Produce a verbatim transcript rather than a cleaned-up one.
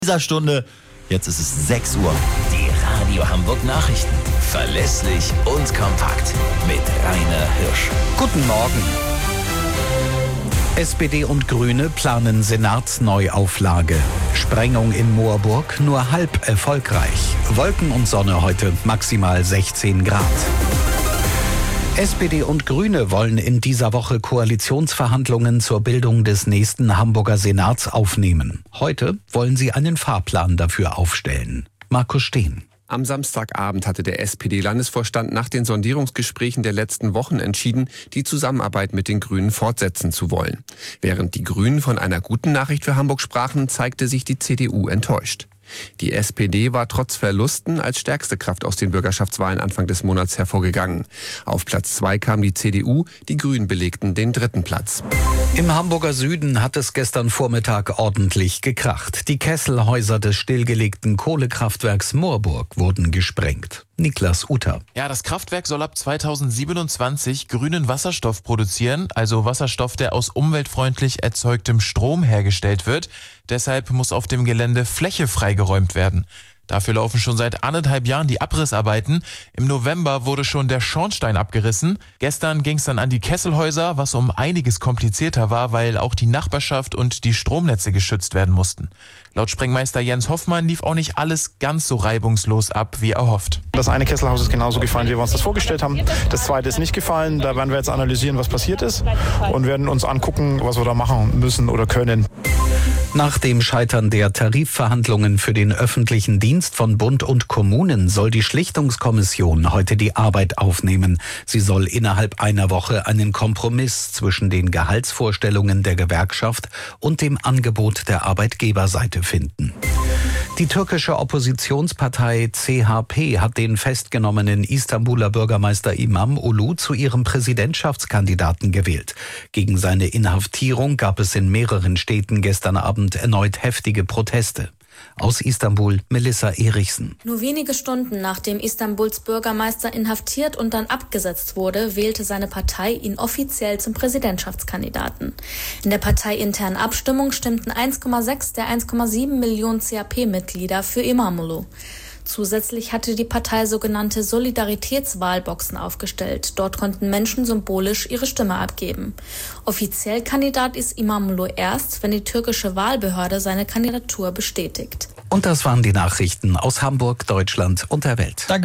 Dieser Stunde. Jetzt ist es sechs Uhr. Die Radio Hamburg Nachrichten. Verlässlich und kompakt. Mit Rainer Hirsch. Guten Morgen. S P D und Grüne planen Senatsneuauflage. Sprengung in Moorburg nur halb erfolgreich. Wolken und Sonne heute, maximal sechzehn Grad. S P D und Grüne wollen in dieser Woche Koalitionsverhandlungen zur Bildung des nächsten Hamburger Senats aufnehmen. Heute wollen sie einen Fahrplan dafür aufstellen. Markus Steen. Am Samstagabend hatte der S P D-Landesvorstand nach den Sondierungsgesprächen der letzten Wochen entschieden, die Zusammenarbeit mit den Grünen fortsetzen zu wollen. Während die Grünen von einer guten Nachricht für Hamburg sprachen, zeigte sich die C D U enttäuscht. Die S P D war trotz Verlusten als stärkste Kraft aus den Bürgerschaftswahlen Anfang des Monats hervorgegangen. Auf Platz zwei kam die C D U, die Grünen belegten den dritten Platz. Im Hamburger Süden hat es gestern Vormittag ordentlich gekracht. Die Kesselhäuser des stillgelegten Kohlekraftwerks Moorburg wurden gesprengt. Niklas Uter. Ja, das Kraftwerk soll ab zweitausendsiebenundzwanzig grünen Wasserstoff produzieren, also Wasserstoff, der aus umweltfreundlich erzeugtem Strom hergestellt wird. Deshalb muss auf dem Gelände Fläche freigeräumt werden. Dafür laufen schon seit anderthalb Jahren die Abrissarbeiten. Im November wurde schon der Schornstein abgerissen. Gestern ging es dann an die Kesselhäuser, was um einiges komplizierter war, weil auch die Nachbarschaft und die Stromnetze geschützt werden mussten. Laut Sprengmeister Jens Hoffmann lief auch nicht alles ganz so reibungslos ab, wie erhofft. Das eine Kesselhaus ist genauso gefallen, wie wir uns das vorgestellt haben. Das zweite ist nicht gefallen. Da werden wir jetzt analysieren, was passiert ist und werden uns angucken, was wir da machen müssen oder können. Nach dem Scheitern der Tarifverhandlungen für den öffentlichen Dienst von Bund und Kommunen soll die Schlichtungskommission heute die Arbeit aufnehmen. Sie soll innerhalb einer Woche einen Kompromiss zwischen den Gehaltsvorstellungen der Gewerkschaft und dem Angebot der Arbeitgeberseite finden. Die türkische Oppositionspartei C H P hat den festgenommenen Istanbuler Bürgermeister İmamoğlu zu ihrem Präsidentschaftskandidaten gewählt. Gegen seine Inhaftierung gab es in mehreren Städten gestern Abend erneut heftige Proteste. Aus Istanbul, Melissa Erichsen. Nur wenige Stunden nachdem Istanbuls Bürgermeister inhaftiert und dann abgesetzt wurde, wählte seine Partei ihn offiziell zum Präsidentschaftskandidaten. In der parteiinternen Abstimmung stimmten eins Komma sechs der eins Komma sieben Millionen C H P-Mitglieder für İmamoğlu. Zusätzlich hatte die Partei sogenannte Solidaritätswahlboxen aufgestellt. Dort konnten Menschen symbolisch ihre Stimme abgeben. Offiziell Kandidat ist İmamoğlu erst, wenn die türkische Wahlbehörde seine Kandidatur bestätigt. Und das waren die Nachrichten aus Hamburg, Deutschland und der Welt. Danke.